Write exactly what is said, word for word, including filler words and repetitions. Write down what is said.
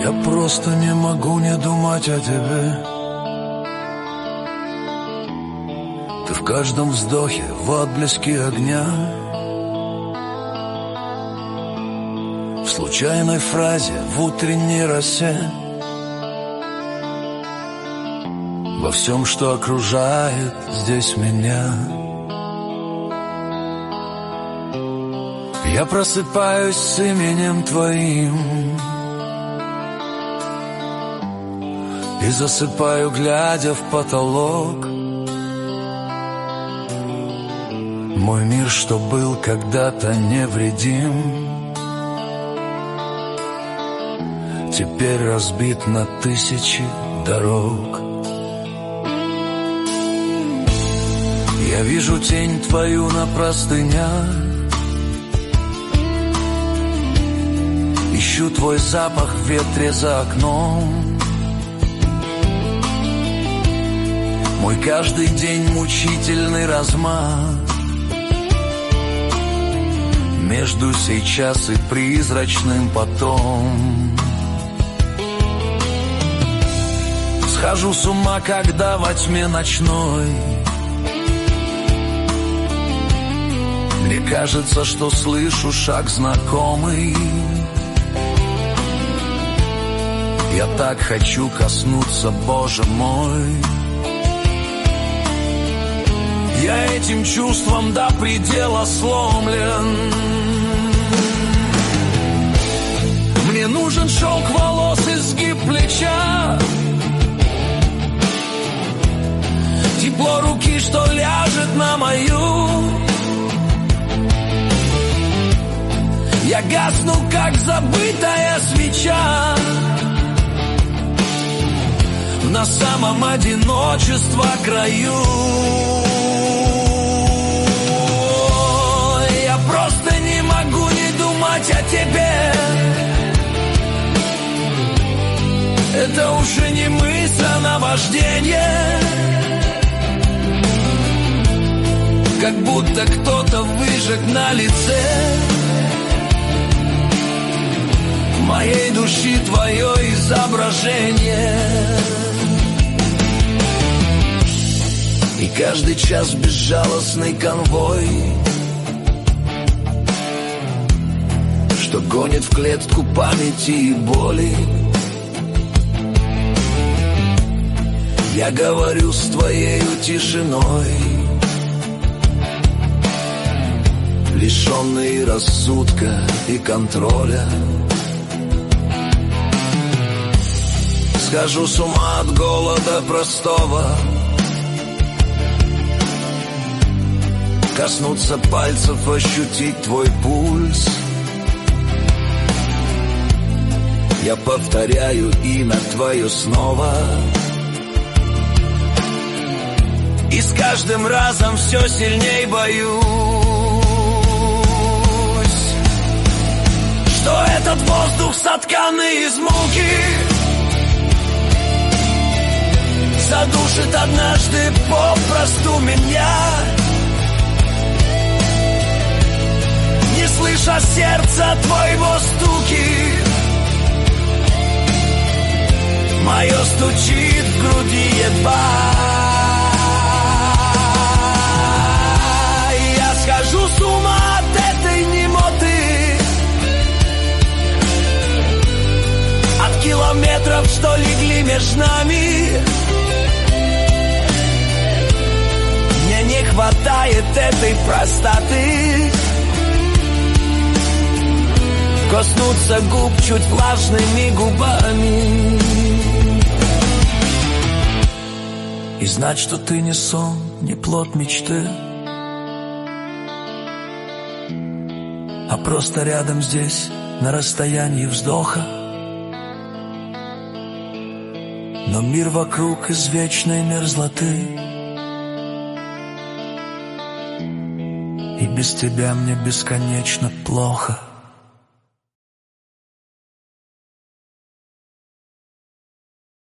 Я просто не могу не думать о тебе. Ты в каждом вздохе, в отблеске огня, в случайной фразе, в утренней росе, во всем, что окружает здесь меня. Я просыпаюсь с именем твоим и засыпаю, глядя в потолок. Мой мир, что был когда-то невредим, теперь разбит на тысячи дорог. Я вижу тень твою на простынях, ищу твой запах в ветре за окном. Мой каждый день мучительный размах между сейчас и призрачным потом. Схожу с ума, когда во тьме ночной мне кажется, что слышу шаг знакомый. Я так хочу коснуться, Боже мой. Я этим чувством до предела сломлен. Мне нужен шелк волос, изгиб плеча, тепло руки, что ляжет на мою. Я гасну, как забытая свеча на самом одиночества краю. Я просто не могу не думать о тебе. Это уже не мысль, а наваждение. Как будто кто-то выжег на лице моей души твое изображение. И каждый час безжалостный конвой, что гонит в клетку памяти и боли. Я говорю с твоею тишиной, лишенный рассудка и контроля. Схожу с ума от голода простого, коснуться пальцев, ощутить твой пульс. Я повторяю имя твое снова, и с каждым разом все сильней боюсь, что этот воздух сотканный из муки задушит однажды попросту меня. Не слыша сердца твоего стуки, мое стучит в груди едва. Я схожу с ума от этой немоты, от километров, что легли между нами. Мне не хватает этой простоты, коснуться губ чуть влажными губами и знать, что ты не сон, не плод мечты, а просто рядом здесь, на расстоянии вздоха. Но мир вокруг из вечной мерзлоты, и без тебя мне бесконечно плохо.